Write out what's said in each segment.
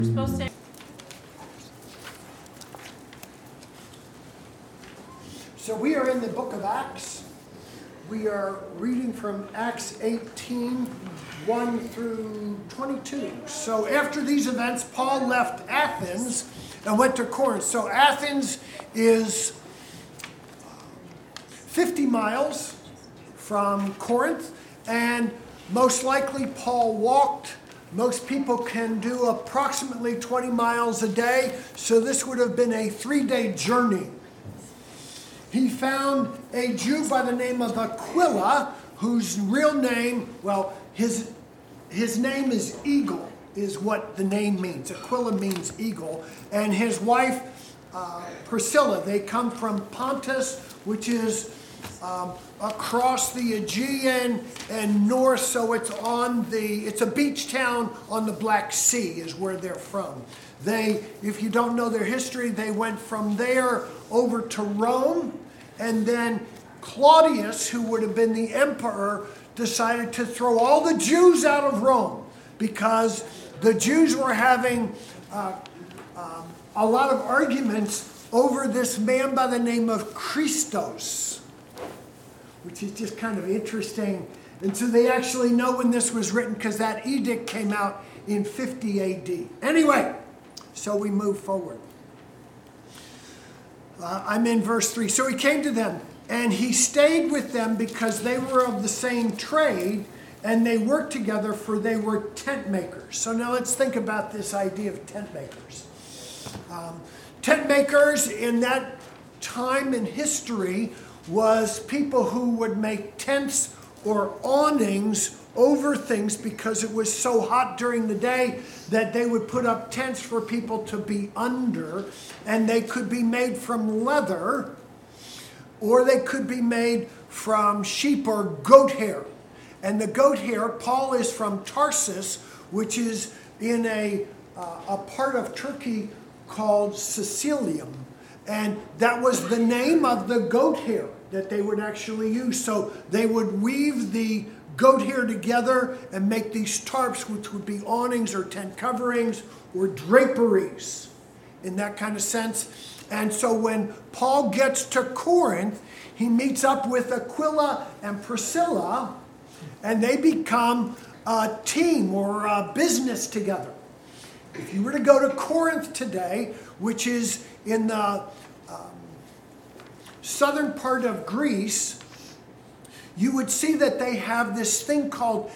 Supposed to. So we are in the book of Acts. We are reading from Acts 18, 1 through 22. So after these events, Paul left Athens and went to Corinth. So Athens is 50 miles from Corinth, and most likely Paul walked. Most people can do approximately 20 miles a day, so this would have been a 3-day journey. He found a Jew by the name of Aquila, whose real name, well, his name is Eagle, is what the name means. Aquila means eagle. And his wife, Priscilla, they come from Pontus, which is across the Aegean and north, so it's a beach town on the Black Sea is where they're from. If you don't know their history, they went from there over to Rome, and then Claudius, who would have been the emperor, decided to throw all the Jews out of Rome because the Jews were having a lot of arguments over this man by the name of Christos, which is just kind of interesting. And so they actually know when this was written because that edict came out in 50 AD. Anyway, so we move forward. I'm in verse 3. So he came to them, and he stayed with them because they were of the same trade, and they worked together, for they were tent makers. So now let's think about this idea of tent makers. Tent makers in that time in history was people who would make tents or awnings over things because it was so hot during the day that they would put up tents for people to be under, and they could be made from leather or they could be made from sheep or goat hair. And the goat hair, Paul is from Tarsus, which is in a part of Turkey called Sicilium. And that was the name of the goat hair that they would actually use. So they would weave the goat hair together and make these tarps, which would be awnings or tent coverings or draperies in that kind of sense. And so when Paul gets to Corinth, he meets up with Aquila and Priscilla, and they become a team or a business together. If you were to go to Corinth today, which is in the southern part of Greece, you would see that they have this thing called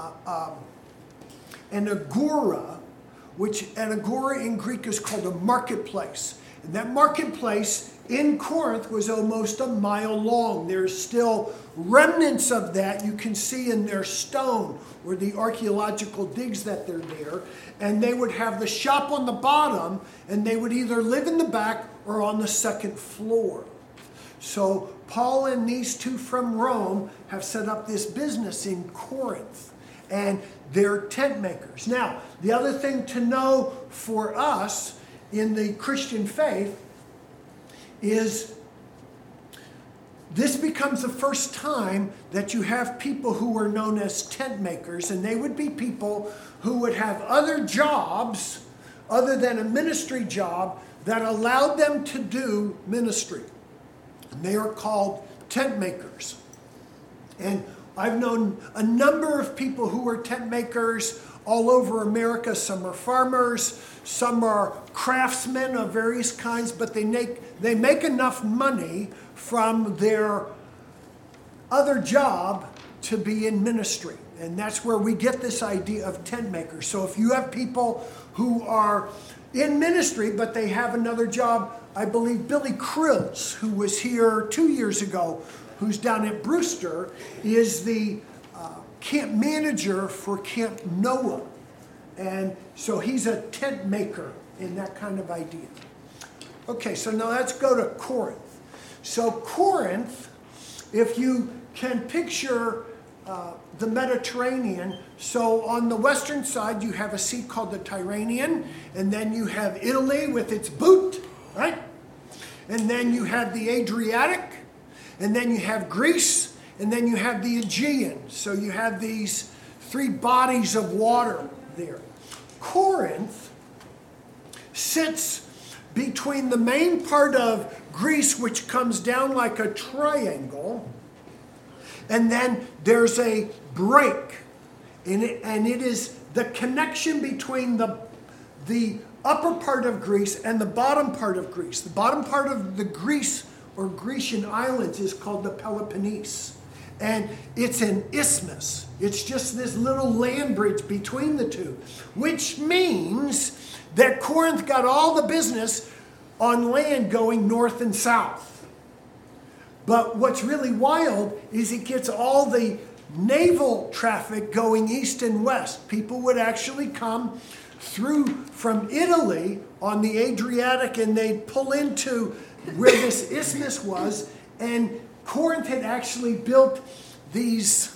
an agora, which an agora in Greek is called a marketplace. And that marketplace in Corinth was almost a mile long. There's still remnants of that you can see in their stone or the archaeological digs that they're there. And they would have the shop on the bottom, and they would either live in the back or on the second floor. So Paul and these two from Rome have set up this business in Corinth, and they're tent makers. Now, the other thing to know for us in the Christian faith is this becomes the first time that you have people who are known as tent makers, and they would be people who would have other jobs other than a ministry job that allowed them to do ministry. And they are called tent makers. And I've known a number of people who are tent makers all over America. Some are farmers, some are craftsmen of various kinds, but they make enough money from their other job to be in ministry. And that's where we get this idea of tent makers. So if you have people who are in ministry, but they have another job, I believe Billy Krills, who was here 2 years ago, who's down at Brewster, is the camp manager for Camp Noah. And so he's a tent maker in that kind of idea. Okay, so now let's go to Corinth. So Corinth, if you can picture the Mediterranean, so on the western side you have a sea called the Tyrrhenian, and then you have Italy with its boot, right? And then you have the Adriatic, and then you have Greece, and then you have the Aegean. So you have these three bodies of water there. Corinth sits between the main part of Greece, which comes down like a triangle, and then there's a break. And it is the connection between the upper part of Greece and the bottom part of Greece. The bottom part of the Greece or Grecian islands is called the Peloponnese. And it's an isthmus. It's just this little land bridge between the two, which means that Corinth got all the business on land going north and south. But what's really wild is it gets all the naval traffic going east and west. People would actually come through from Italy on the Adriatic, and they'd pull into where this isthmus was, and Corinth had actually built these,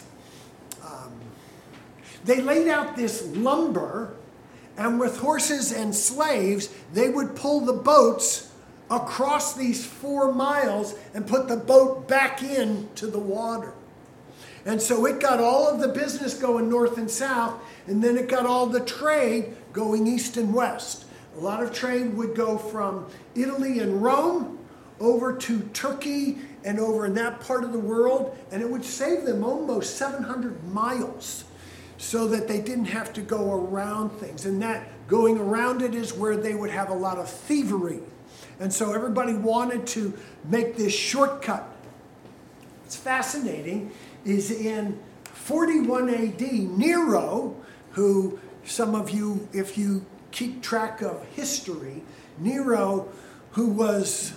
they laid out this lumber, and with horses and slaves, they would pull the boats across these 4 miles and put the boat back into the water. And so it got all of the business going north and south, and then it got all the trade going east and west. A lot of trade would go from Italy and Rome over to Turkey and over in that part of the world, and it would save them almost 700 miles so that they didn't have to go around things. And that going around it is where they would have a lot of thievery. And so everybody wanted to make this shortcut. What's fascinating is in 41 AD, Nero, who some of you, if you keep track of history, Nero, who was,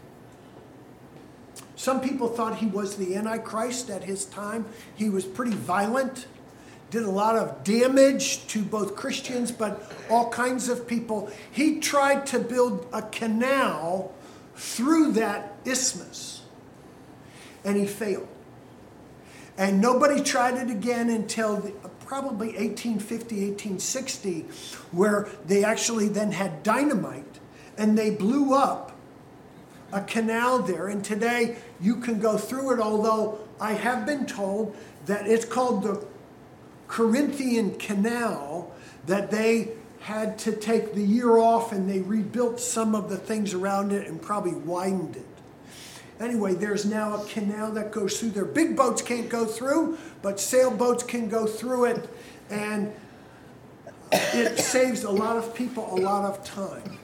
some people thought he was the Antichrist at his time. He was pretty violent, did a lot of damage to both Christians, but all kinds of people. He tried to build a canal through that isthmus, and he failed. And nobody tried it again until probably 1850, 1860, where they actually then had dynamite, and they blew up a canal there. And today you can go through it, although I have been told that it's called the Corinthian Canal, that they had to take the year off and they rebuilt some of the things around it and probably widened it. Anyway, there's now a canal that goes through there. Big boats can't go through, but sailboats can go through it, and it saves a lot of people a lot of time.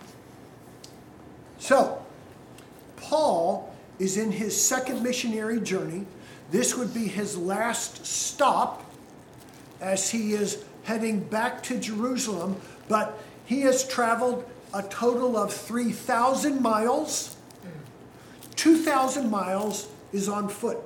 So, Paul is in his second missionary journey. This would be his last stop as he is heading back to Jerusalem, but he has traveled a total of 3,000 miles. 2,000 miles is on foot.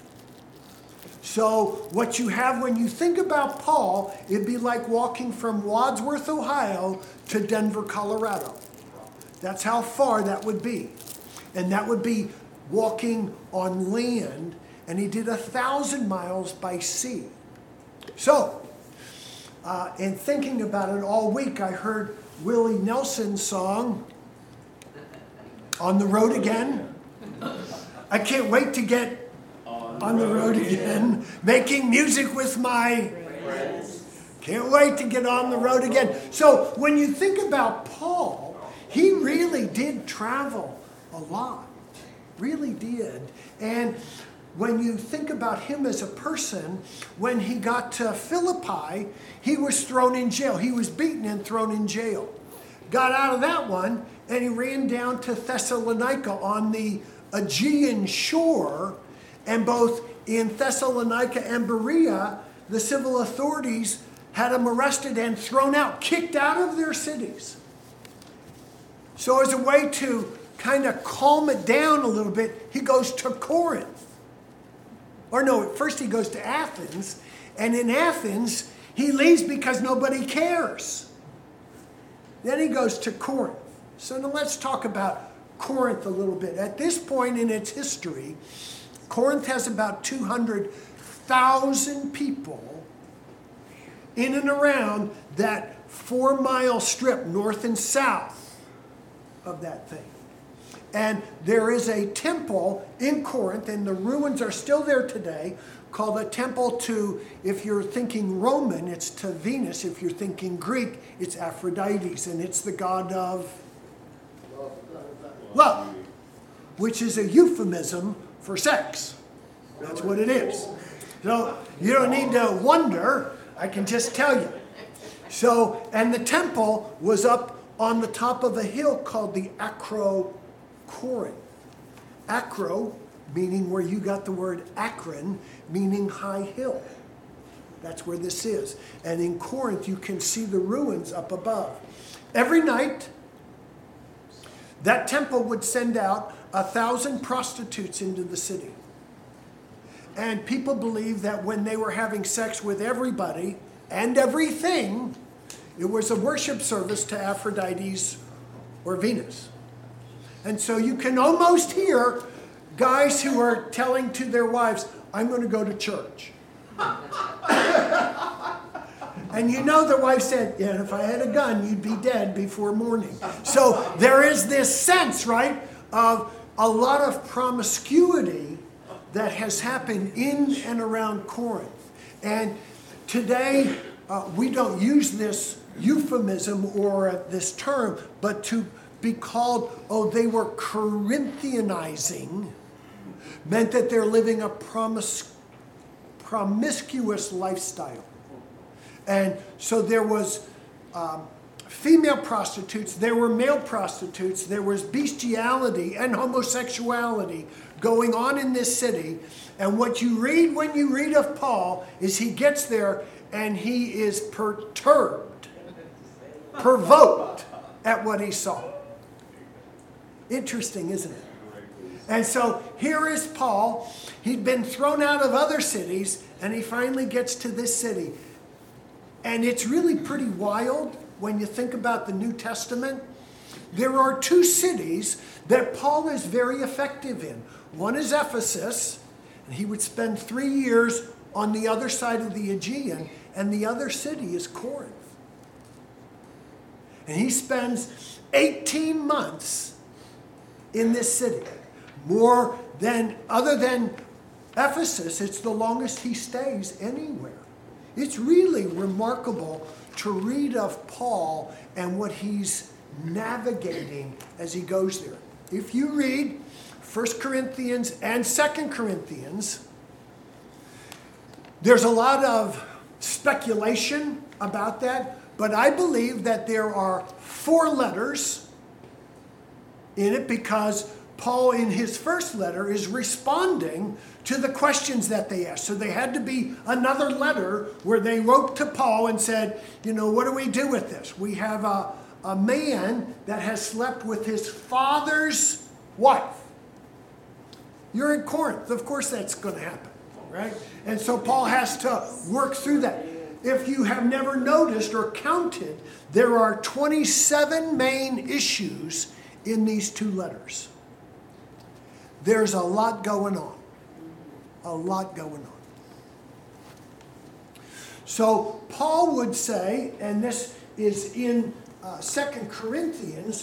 So what you have when you think about Paul, it'd be like walking from Wadsworth, Ohio to Denver, Colorado. That's how far that would be. And that would be walking on land, and he did 1,000 miles by sea. So, in thinking about it all week, I heard Willie Nelson's song, On the Road Again. I can't wait to get on the road again, making music with my friends. Can't wait to get on the road again. So when you think about Paul, he really did travel a lot, really did. And when you think about him as a person, when he got to Philippi, he was thrown in jail. He was beaten and thrown in jail. Got out of that one, and he ran down to Thessalonica on the Aegean shore, and both in Thessalonica and Berea, the civil authorities had him arrested and thrown out, kicked out of their cities. So as a way to kind of calm it down a little bit, he goes to Corinth. Or no, first he goes to Athens, and in Athens, he leaves because nobody cares. Then he goes to Corinth. So now let's talk about Corinth a little bit. At this point in its history, Corinth has about 200,000 people in and around that 4-mile strip north and south of that thing. And there is a temple in Corinth, and the ruins are still there today, called a temple to, if you're thinking Roman, it's to Venus. If you're thinking Greek, it's Aphrodite, and it's the god of love, which is a euphemism for sex. That's what it is. So you don't need to wonder. I can just tell you. So, and the temple was up on the top of a hill called the Acrocorinth. Acro, meaning where you got the word Akron, meaning high hill. That's where this is. And in Corinth, you can see the ruins up above. Every night, that temple would send out 1,000 prostitutes into the city. And people believed that when they were having sex with everybody and everything, it was a worship service to Aphrodite or Venus. And so you can almost hear guys who are telling to their wives, I'm going to go to church. And you know the wife said, yeah, if I had a gun, you'd be dead before morning. So there is this sense, right, of a lot of promiscuity that has happened in and around Corinth. And today, we don't use this euphemism or this term, but to be called, oh, they were Corinthianizing, meant that they're living a promiscuous lifestyle. And so there was female prostitutes, there were male prostitutes, there was bestiality and homosexuality going on in this city. And what you read when you read of Paul is he gets there and he is perturbed, provoked at what he saw. Interesting, isn't it? And so here is Paul. He'd been thrown out of other cities and he finally gets to this city. And it's really pretty wild when you think about the New Testament. There are two cities that Paul is very effective in. One is Ephesus, and he would spend 3 years on the other side of the Aegean, and the other city is Corinth. And he spends 18 months in this city. More than, other than Ephesus, it's the longest he stays anywhere. It's really remarkable to read of Paul and what he's navigating as he goes there. If you read 1 Corinthians and 2 Corinthians, there's a lot of speculation about that, but I believe that there are 4 letters in it because Paul, in his first letter, is responding to the questions that they asked. So there had to be another letter where they wrote to Paul and said, you know, what do we do with this? We have a man that has slept with his father's wife. You're in Corinth. Of course that's going to happen, right? And so Paul has to work through that. If you have never noticed or counted, there are 27 main issues in these 2 letters. There's a lot going on. A lot going on. So Paul would say, and this is in 2 Corinthians,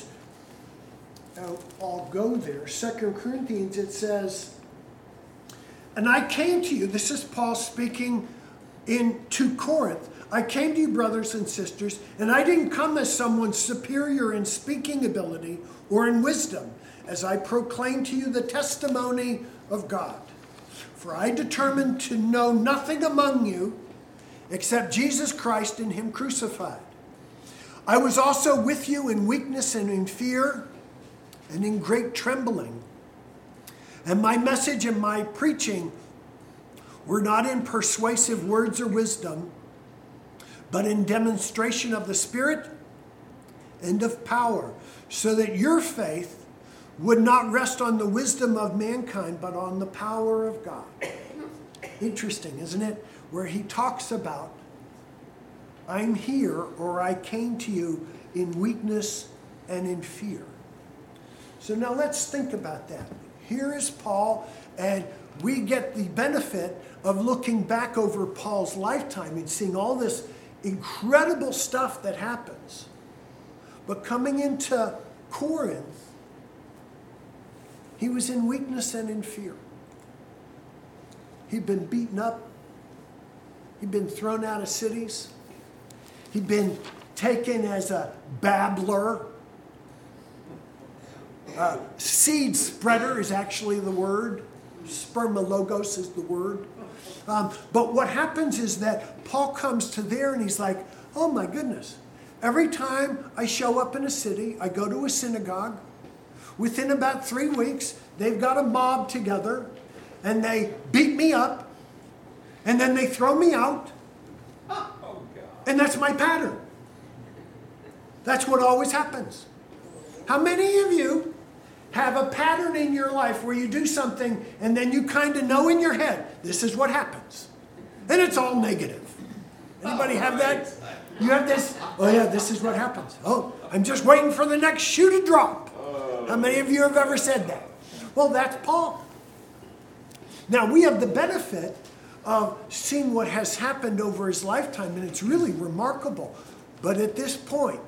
I'll go there. 2 Corinthians, it says, and I came to you, this is Paul speaking to Corinth. I came to you, brothers and sisters, and I didn't come as someone superior in speaking ability or in wisdom, as I proclaim to you the testimony of God. For I determined to know nothing among you except Jesus Christ and him crucified. I was also with you in weakness and in fear and in great trembling. And my message and my preaching were not in persuasive words or wisdom, but in demonstration of the Spirit and of power, so that your faith would not rest on the wisdom of mankind, but on the power of God. Interesting, isn't it? Where he talks about, I'm here, or I came to you in weakness and in fear. So now let's think about that. Here is Paul, and we get the benefit of looking back over Paul's lifetime and seeing all this incredible stuff that happens. But coming into Corinth, he was in weakness and in fear. He'd been beaten up. He'd been thrown out of cities. He'd been taken as a babbler. Seed spreader is actually the word. Spermologos is the word. But what happens is that Paul comes to there and he's like, oh my goodness. Every time I show up in a city, I go to a synagogue. Within about 3 weeks, they've got a mob together and they beat me up and then they throw me out. And that's my pattern. That's what always happens. How many of you have a pattern in your life where you do something and then you kind of know in your head, this is what happens. And it's all negative. Anybody have that? You have this, oh yeah, this is what happens. Oh, I'm just waiting for the next shoe to drop. How many of you have ever said that? Well, that's Paul. Now, we have the benefit of seeing what has happened over his lifetime, and it's really remarkable. But at this point,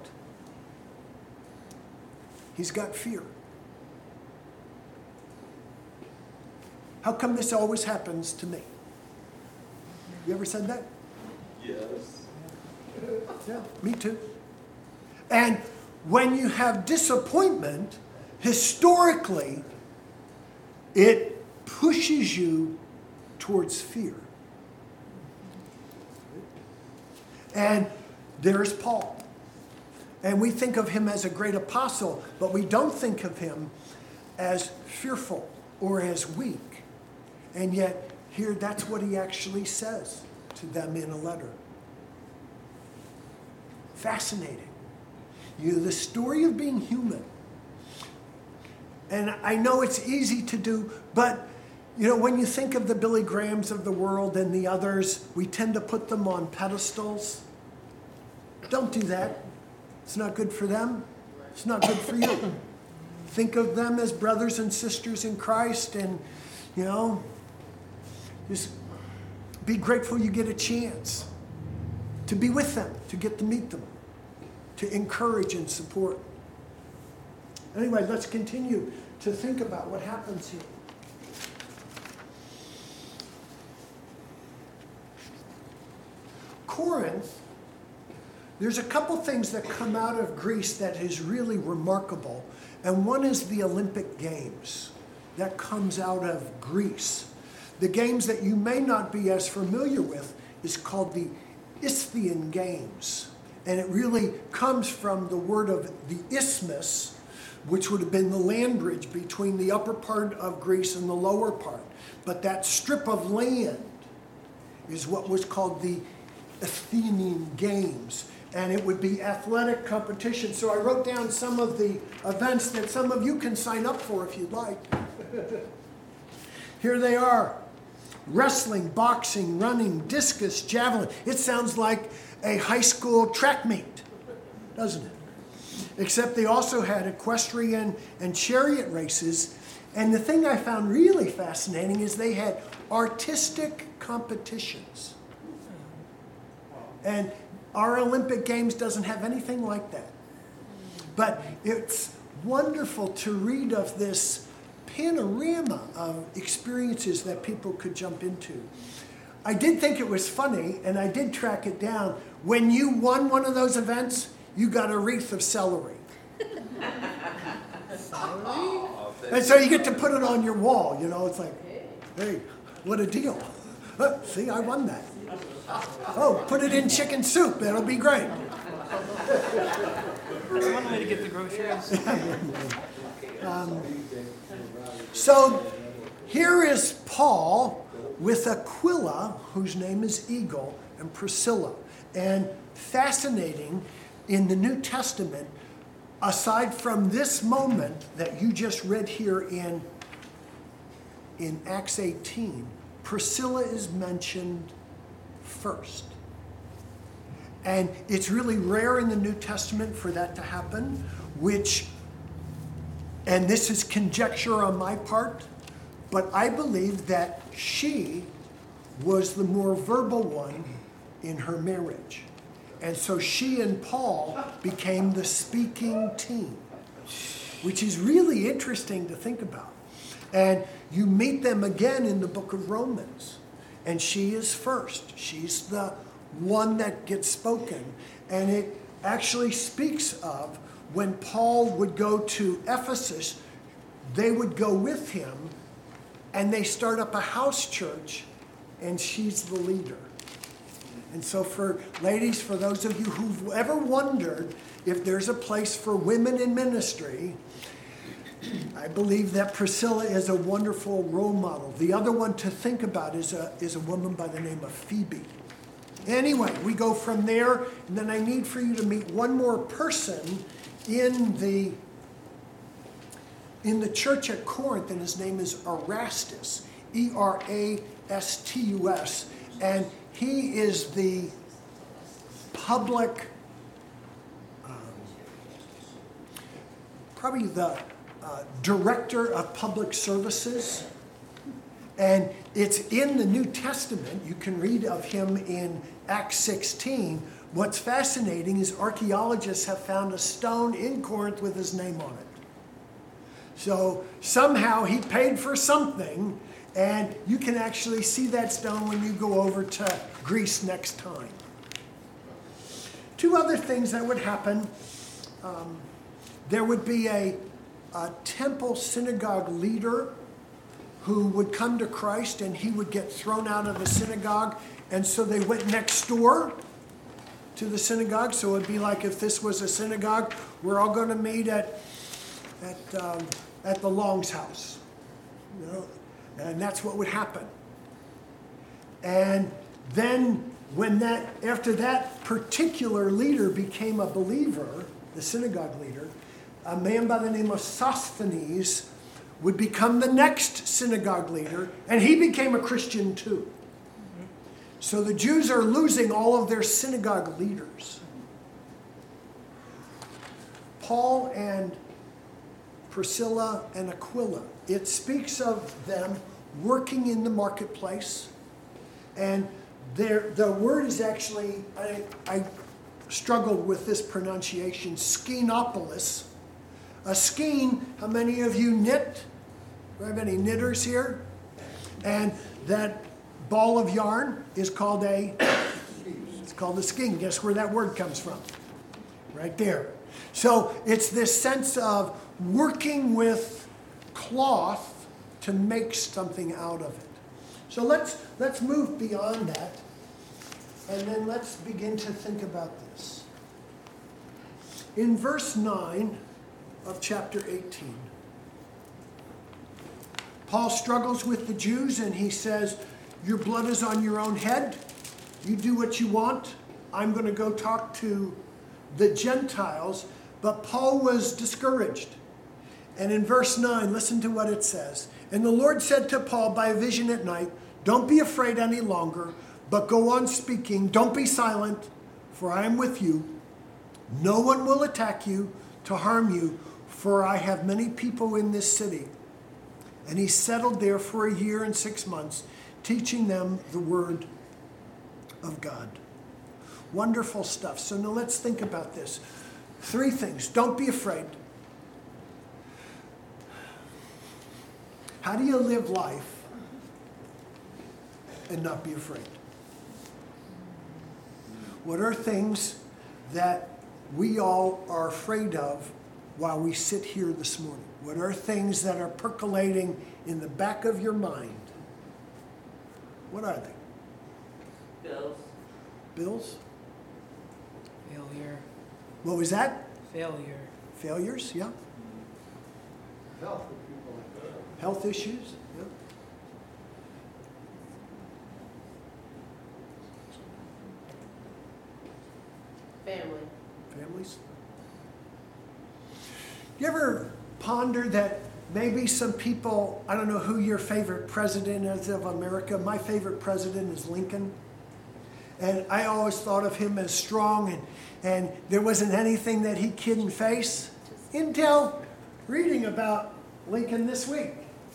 he's got fear. How come this always happens to me? You ever said that? Yes. Yeah, me too. And when you have disappointment, historically, it pushes you towards fear. And there's Paul. And we think of him as a great apostle, but we don't think of him as fearful or as weak. And yet, here, that's what he actually says to them in a letter. Fascinating. The story of being human. And I know it's easy to do, but when you think of the Billy Grahams of the world and the others, we tend to put them on pedestals. Don't do that. It's not good for them. It's not good for you. Think of them as brothers and sisters in Christ and, just be grateful you get a chance to be with them, to get to meet them, to encourage and support. Anyway, let's continue to think about what happens here. Corinth, there's a couple things that come out of Greece that is really remarkable. And one is the Olympic Games that comes out of Greece. The games that you may not be as familiar with is called the Isthmian Games. And it really comes from the word of the isthmus, which would have been the land bridge between the upper part of Greece and the lower part. But that strip of land is what was called the Athenian Games. And it would be athletic competition. So I wrote down some of the events that some of you can sign up for if you'd like. Here they are. Wrestling, boxing, running, discus, javelin. It sounds like a high school track meet, doesn't it? Except they also had equestrian and chariot races. And the thing I found really fascinating is they had artistic competitions. And our Olympic Games doesn't have anything like that. But it's wonderful to read of this panorama of experiences that people could jump into. I did think it was funny, and I did track it down. When you won one of those events, you got a wreath of celery. And so you get to put it on your wall, It's like, hey, what a deal. See, I won that. Oh, put it in chicken soup. That'll be great. One way to get the groceries. So here is Paul with Aquila, whose name is Eagle, and Priscilla. And fascinating, in the New Testament, aside from this moment that you just read here in Acts 18, Priscilla is mentioned first. And it's really rare in the New Testament for that to happen, and this is conjecture on my part, but I believe that she was the more verbal one in her marriage. And so she and Paul became the speaking team, which is really interesting to think about. And you meet them again in the book of Romans. And she is first. She's the one that gets spoken. And it actually speaks of when Paul would go to Ephesus, they would go with him, and they start up a house church, and she's the leader. And so for ladies, for those of you who've ever wondered if there's a place for women in ministry, I believe that Priscilla is a wonderful role model. The other one to think about is a woman by the name of Phoebe. Anyway, we go from there, and then I need for you to meet one more person in the church at Corinth, and his name is Erastus, Erastus, and he is the public, probably the director of public services, and it's in the New Testament. You can read of him in Acts 16. What's fascinating is archaeologists have found a stone in Corinth with his name on it. So somehow he paid for something, and you can actually see that stone when you go over to Greece next time. Two other things that would happen. There would be a temple synagogue leader who would come to Christ, and he would get thrown out of the synagogue, and so they went next door to the synagogue. So it'd be like if this was a synagogue, we're all going to meet at the Long's house, you know, and that's what would happen. And then after that particular leader became a believer, the synagogue leader, a man by the name of Sosthenes would become the next synagogue leader, and he became a Christian too. So the Jews are losing all of their synagogue leaders. Paul and Priscilla and Aquila, it speaks of them working in the marketplace, and the word is actually, I struggled with this pronunciation, skenopolis. A skein, how many of you knit? Do I have any knitters here? And that ball of yarn is called it's called a skein. Guess where that word comes from? Right there. So it's this sense of working with cloth to make something out of it. So let's move beyond that, and then let's begin to think about this. In verse 9 of chapter 18, Paul struggles with the Jews, and he says, your blood is on your own head. You do what you want. I'm going to go talk to the Gentiles. But Paul was discouraged. And in verse 9, listen to what it says. And the Lord said to Paul by a vision at night, don't be afraid any longer, but go on speaking. Don't be silent, for I am with you. No one will attack you to harm you, for I have many people in this city. And he settled there for a year and 6 months, teaching them the word of God. Wonderful stuff. So now let's think about this. 3 things. Don't be afraid. How do you live life and not be afraid? What are things that we all are afraid of while we sit here this morning? What are things that are percolating in the back of your mind? What are they? Bills. Bills? Failure. What was that? Failure. Failures, yeah. Health issues, yeah. Family. Families. You ever ponder that maybe some people, I don't know who your favorite president is of America. My favorite president is Lincoln. And I always thought of him as strong, and there wasn't anything that he couldn't face until reading about Lincoln this week.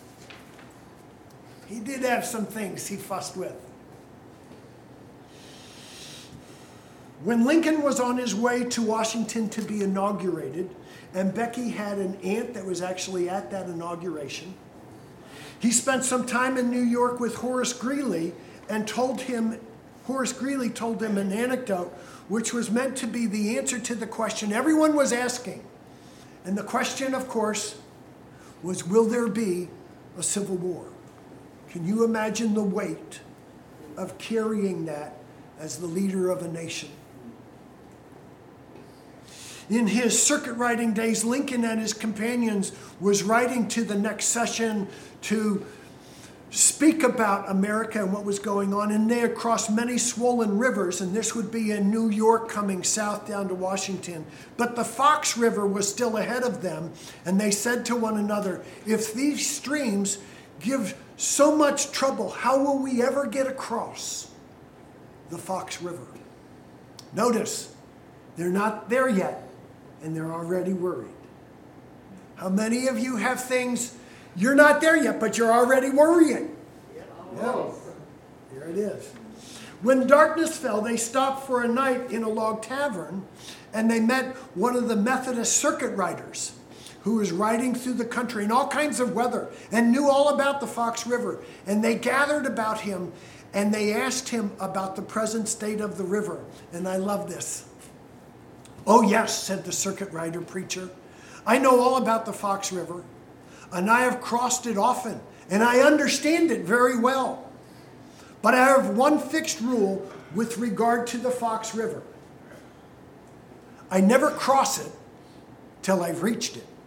He did have some things he fussed with. When Lincoln was on his way to Washington to be inaugurated, and Becky had an aunt that was actually at that inauguration, he spent some time in New York with Horace Greeley, and Horace Greeley told him an anecdote which was meant to be the answer to the question everyone was asking. And the question, of course, was, will there be a civil war? Can you imagine the weight of carrying that as the leader of a nation? In his circuit riding days, Lincoln and his companions was riding to the next session to speak about America and what was going on. And they had crossed many swollen rivers, and this would be in New York coming south down to Washington. But the Fox River was still ahead of them, and they said to one another, if these streams give so much trouble, how will we ever get across the Fox River? Notice, they're not there yet, and they're already worried. How many of you have things, you're not there yet, but you're already worrying? Yeah. Here it is. When darkness fell, they stopped for a night in a log tavern, and they met one of the Methodist circuit riders who was riding through the country in all kinds of weather and knew all about the Fox River. And they gathered about him, and they asked him about the present state of the river. And I love this. Oh, yes, said the circuit rider preacher. I know all about the Fox River, and I have crossed it often, and I understand it very well. But I have one fixed rule with regard to the Fox River. I never cross it till I've reached it.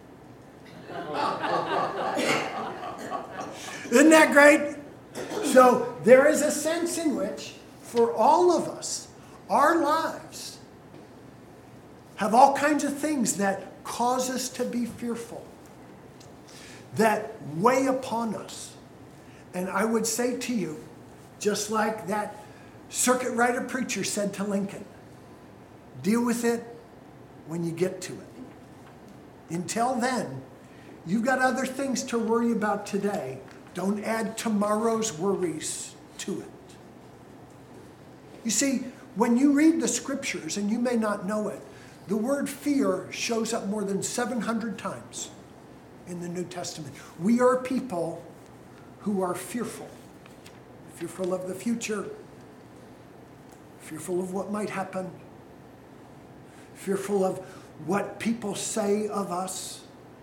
Isn't that great? So there is a sense in which, for all of us, our lives have all kinds of things that cause us to be fearful, that weigh upon us. And I would say to you, just like that circuit rider preacher said to Lincoln, deal with it when you get to it. Until then, you've got other things to worry about today. Don't add tomorrow's worries to it. You see, when you read the scriptures, and you may not know it, the word fear shows up more than 700 times in the New Testament. We are people who are fearful. Fearful of the future. Fearful of what might happen. Fearful of what people say of us.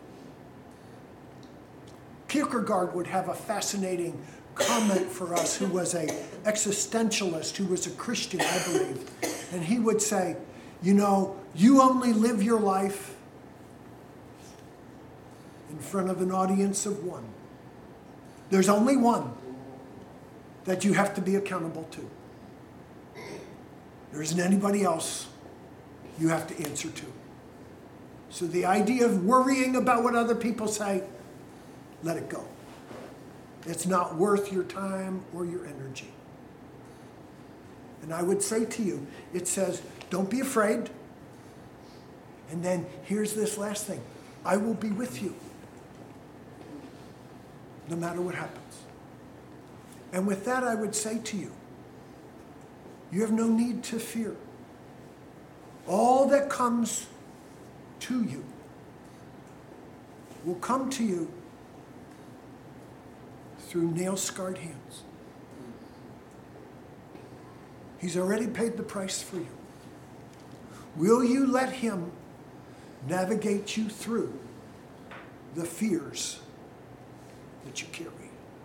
Kierkegaard would have a fascinating comment for us, who was an existentialist, who was a Christian, I believe. And he would say, you know, you only live your life in front of an audience of one. There's only one that you have to be accountable to. There isn't anybody else you have to answer to. So the idea of worrying about what other people say, let it go. It's not worth your time or your energy. And I would say to you, it says, don't be afraid. And then here's this last thing. I will be with you, no matter what happens. And with that, I would say to you, you have no need to fear. All that comes to you will come to you through nail-scarred hands. He's already paid the price for you. Will you let him navigate you through the fears that you carry?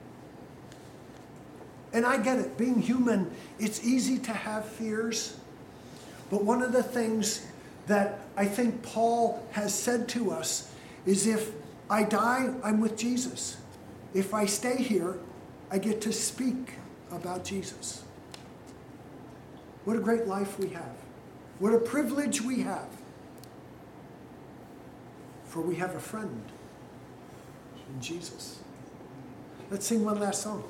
And I get it. Being human, it's easy to have fears. But one of the things that I think Paul has said to us is, if I die, I'm with Jesus. If I stay here, I get to speak about Jesus. What a great life we have. What a privilege we have. For we have a friend in Jesus. Let's sing one last song.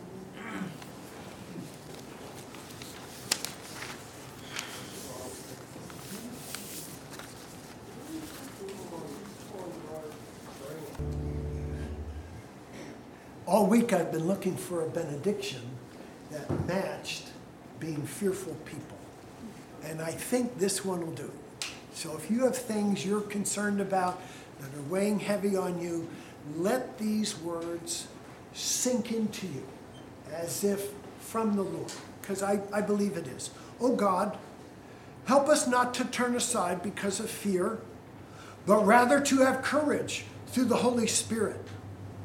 All week I've been looking for a benediction that matched being fearful people. And I think this one will do. So if you have things you're concerned about that are weighing heavy on you, let these words sink into you as if from the Lord. Because I believe it is. Oh God, help us not to turn aside because of fear, but rather to have courage through the Holy Spirit.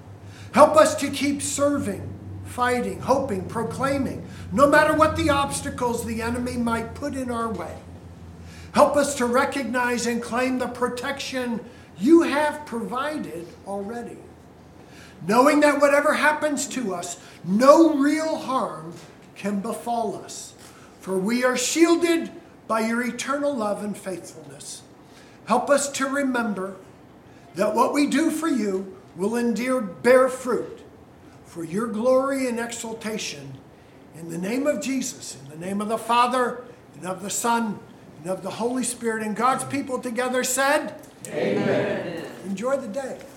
Help us to keep serving, fighting, hoping, proclaiming, no matter what the obstacles the enemy might put in our way. Help us to recognize and claim the protection you have provided already, knowing that whatever happens to us, no real harm can befall us, for we are shielded by your eternal love and faithfulness. Help us to remember that what we do for you will indeed bear fruit for your glory and exaltation. In the name of Jesus, in the name of the Father, and of the Son, and of the Holy Spirit, and God's people together said, Amen. Enjoy the day.